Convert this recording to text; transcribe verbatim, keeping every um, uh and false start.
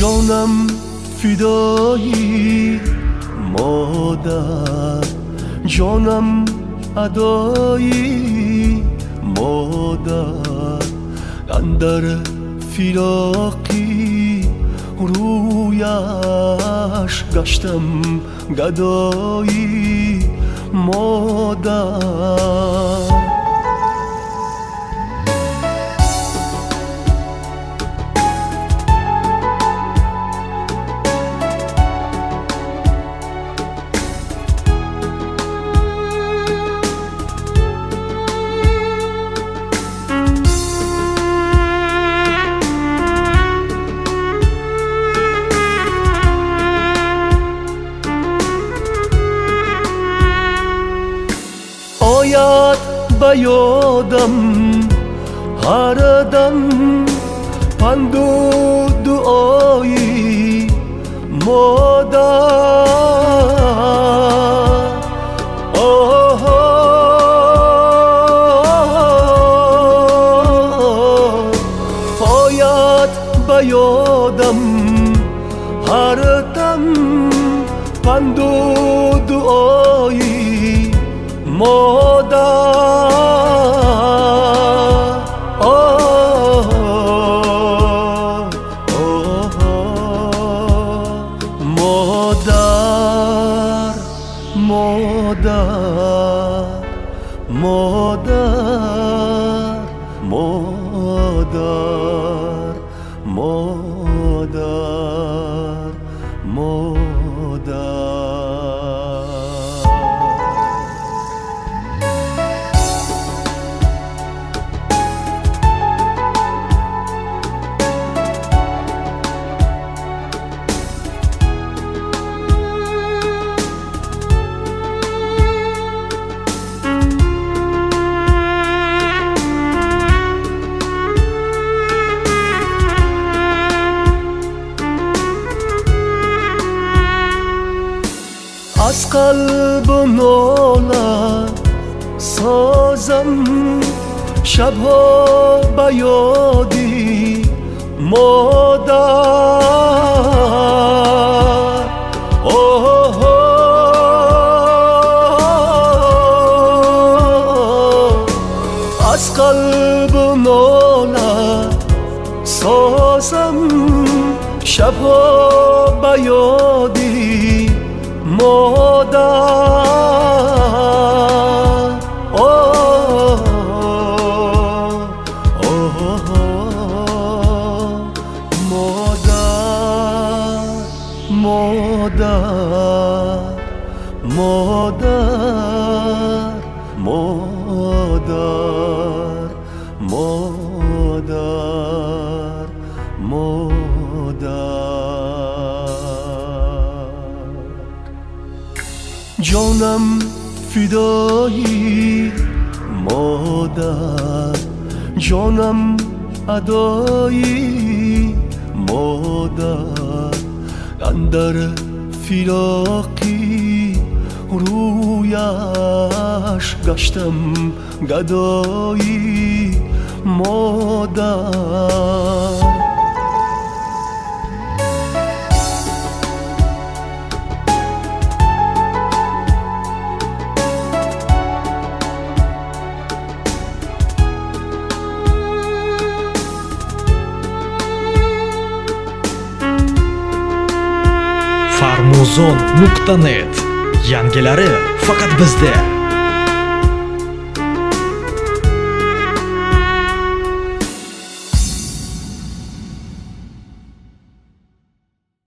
جانم فدایی مادر، جانم ادایی مادر، اندر فراقی رویش گشتم گدایی مادر. آید به یادم هر دم پند و دعایی مادر. آه آید به یادم هر دم پند و دعایی مادر. آه آه مادر مادر مادر مادر مادر مادر. از قلب ناله سازم شبها به یادی مادر. آه از قلب ناله سازم شبها به یادی مادر. آه آه مادر مادر مادر مادر مادر مادر. جانم فدایی مادر، جانم ادایی مادر، اندر فراقی رویش گشتم گدایی مادر. farmuzon nuqta net yangilari faqat bizda.